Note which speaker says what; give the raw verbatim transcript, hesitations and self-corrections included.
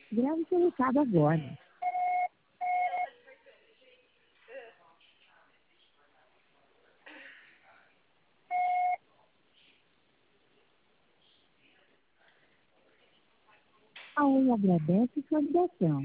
Speaker 1: Grave seu recado agora. A Oi agradece sua ligação.